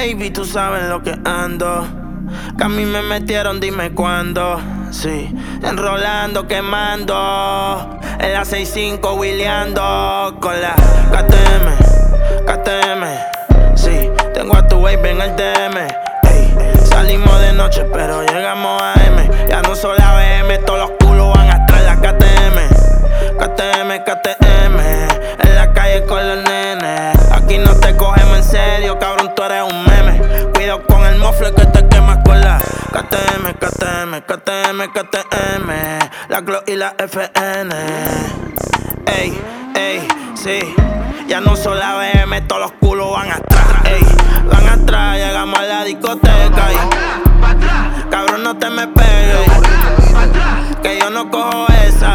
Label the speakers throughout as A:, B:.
A: Baby, tú sabes lo que ando. Que a mí me metieron, dime cuándo. Sí, enrolando, quemando. En la 6-5, wheeleando. Con la KTM. Sí, tengo a tu baby en el DM. Ey, salimos de noche, pero llegamos a M. Ya no solo a BM, todos los culos van atrás. La KTM. En la calle con los nenes. Aquí no te cogemos en serio, cabrón, tú eres un meme. Cuidado con el mofle que te quemas con la KTM. La Glock y la FN. Ey, sí. Ya no solo la BM, todos los culos van atrás. Ey, van atrás, llegamos a la discoteca. Cabrón, no te me pegues, que yo no cojo esa.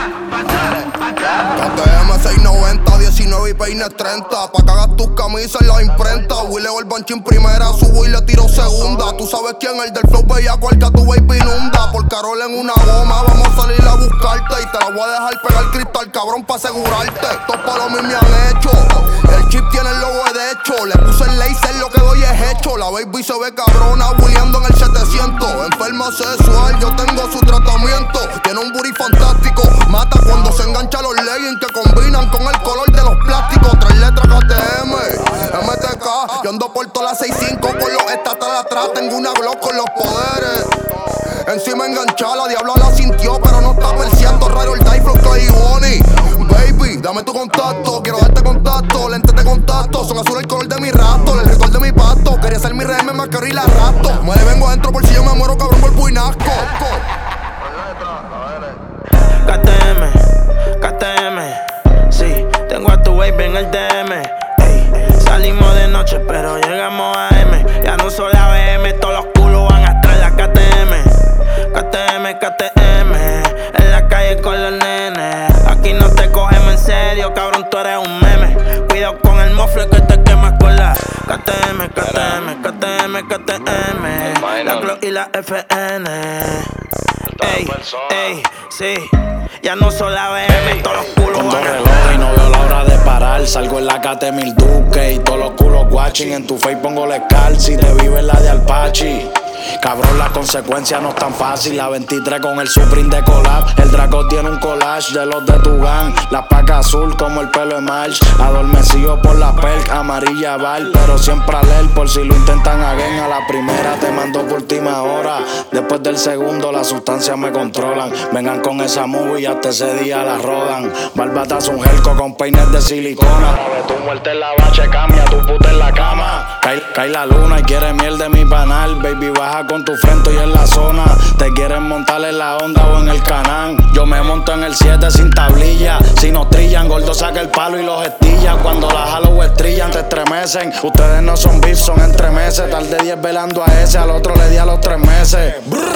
B: KTM 690, 19 y peines 30. Pa' que hagas tus camisas en la imprenta. Willy o el banchín primera, subo y le tiro segunda. Tú sabes quién, el del flow bellaco, el que a tu baby inunda. Por Carol en una goma, vamos a salir a buscarte. Y te la voy a dejar pegar cristal, cabrón, pa' asegurarte. Estos palos mí me han hecho. El chip tiene el logo de hecho. Le puse el laser, lo que doy es hecho. La baby se ve cabrona, Williando en el 700. Enferma sexual, yo tengo su tratamiento. Tiene un booty fantástico. Mata cuando se engancha los leggings que combinan con el color de los plásticos. 3 letras KTM, MTK. Yo ando por todas las 6-5 con los estatales atrás. Tengo una Glock con los poderes. Encima enganchada, la diabla la sintió, pero no está perseando. Raro el die, flow, Clay y Bonnie. Baby, dame tu contacto, quiero darte contacto. Lentes de contacto, son azul el color de mi rato. El ritual de mi pasto, quería ser mi RM más que y la rato. Me le vengo adentro por si yo me muero, cabrón, por puinasco.
A: KTM, sí, tengo a tu baby en el DM. Ey, salimos de noche, pero llegamos a M. Ya no solo a BM, todos los culos van atrás. La KTM, en la calle con los nenes. Aquí no te cogemos en serio, cabrón, tú eres un meme. Cuidado con el mofle que te quemas con la KTM. La Glock y la FN. Ey, sí. Ya no solo la BM, todos los culos
C: con
A: van
C: dos relojes y no veo la hora de parar. Salgo en la KT 1000 Duque y todos los culos watching. En tu face pongo la Scar, si te vive la de Alpachi. Cabrón, las consecuencias no es tan fácil. La 23 con el Supreme de collab. El Draco tiene un collage de los de tu gang. La paca azul como el pelo de March. Adormecido por la perk, amarilla val. Pero siempre alert por si lo intentan again. A la primera te mando por última hora. Después del segundo las sustancias me controlan. Vengan con esa movie y hasta ese día la rodan. Barbatazo un gelco con peines de silicona. Tu muerte en la bache, cambia tu puta en la cama. Cae la luna y quiere miel de mi panal. Baby, baja con tu frente y en la zona. Te quieren montar en la onda o en el canal. Yo me monto en el 7 sin tablilla. Si nos trillan, gordo saca el palo y los estilla. Cuando la jalo o estrillan, te estremecen. Ustedes no son beef, son entremeses. Tarde 10 velando a ese, al otro le di a los 3 meses.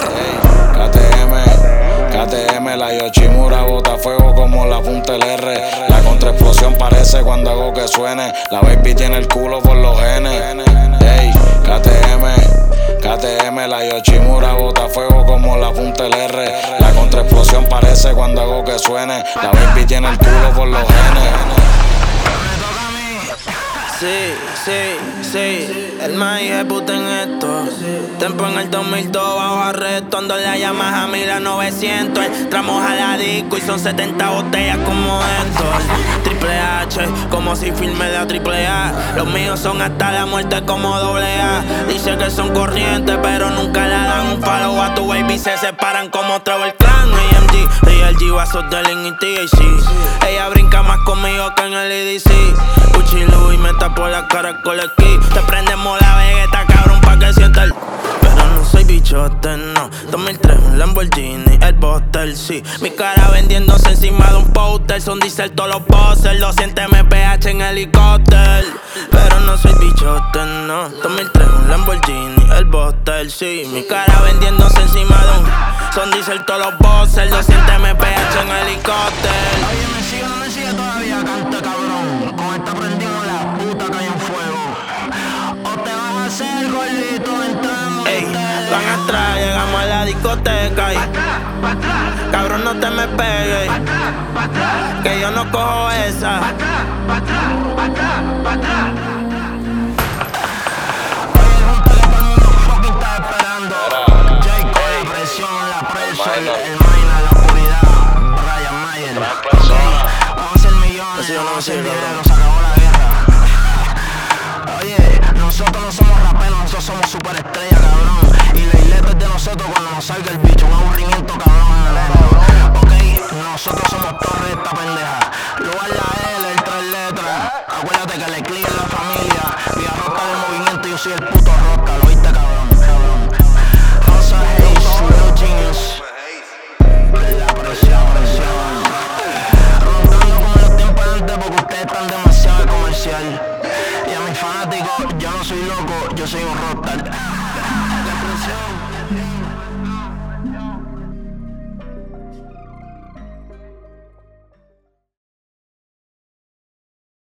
C: KTM, la Yoshimura bota fuego como la punta del R. La contraexplosión parece cuando hago que suene. La baby tiene el culo por los genes. Ey, KTM, la Yoshimura bota fuego como la punta del R. La contraexplosión parece cuando hago que suene. La baby tiene el culo por los genes.
A: Sí, el más puta en esto. Tempo en el 2002 bajo arresto. Ando en la Yamaha 1900. Entramos a la disco y son 70 botellas como esto. Triple H, como si filme la triple A. Los míos son hasta la muerte como AA. Dice que son corrientes pero nunca le dan un follow a tu baby. Se separan como Travel Clan, AMG, DLG, vasos de Link y THC. Ella brinca más conmigo que en el EDC. Uchilu y me tapo la cara con el esquí. Te prendemos la vegeta, cabrón, pa' que sienta el... Pero no soy bichote, no. 2003, un Lamborghini, el Buster, sí. Mi cara vendiéndose encima de un póster. Son diesel todos los bosses. 200 mph en helicóptero. Pero no soy bichote, no. 2003, un Lamborghini, el Buster, sí. Mi cara vendiéndose encima de un... Son diesel todos los bosses. 200 mph en helicóptero.
D: Oye, me sigue todavía, canta, cabrón. Con esta prendido la puta que hay en fuego. O te vas a hacer gordito entrando.
A: Ey, van atrás, llegamos a la discoteca y... Cabrón, no te me pegues, que yo no cojo esa.
D: soy el Maina en la oscuridad, Brian Mayer. Vamos a hacer millones, vamos a hacer dinero, se acabó la guerra. Oye, nosotros no somos raperos, nosotros somos superestrellas, cabrón. Y la isleta es de nosotros cuando nos salga el bicho.